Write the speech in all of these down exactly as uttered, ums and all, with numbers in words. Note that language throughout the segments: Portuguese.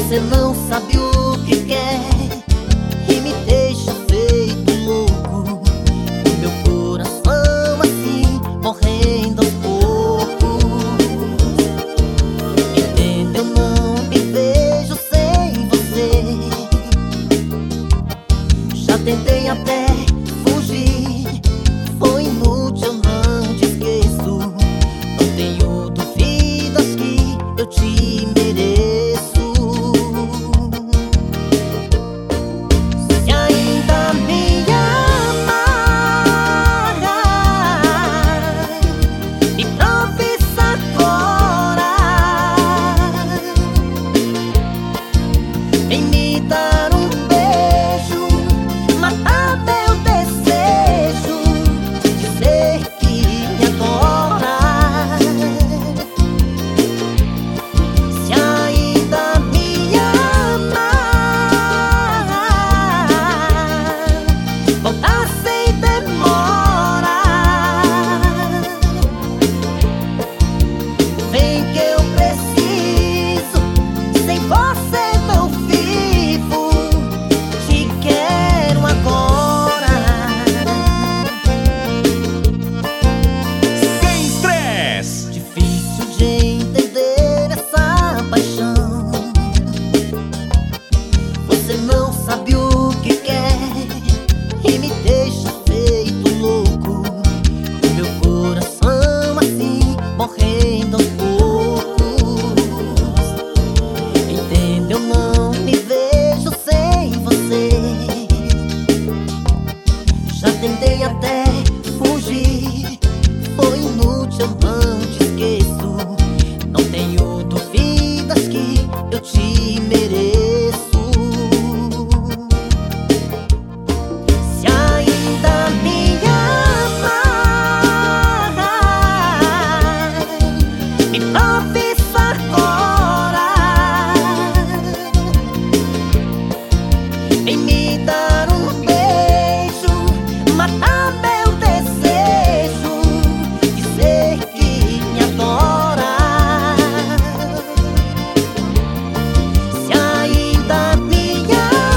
Você não sabe o que quer e me deixa feito louco. O meu coração assim, morrendo aos poucos. Entende, eu não me vejo sem você. Já tentei até fugir, foi inútil, eu não te esqueço. Não tenho dúvidas que eu te mereço. Vem me dar um beijo, matar meu desejo, dizer que me adora. Se ainda me amar, voltar sem demora. Vem que eu preciso, sem você não sabe o que quer e me deixa feito louco. O meu coração assim, morrendo aos poucos. Entende, eu não me vejo sem você. Já tentei até fugir, foi inútil, eu não te esqueço. Não tenho dúvidas que eu te mereço. Vem me dar um beijo, matar meu desejo, dizer que me adora. Se ainda me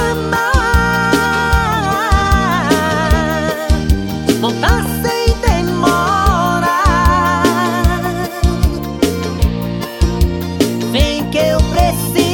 amar, voltar sem demora. Vem que eu preciso.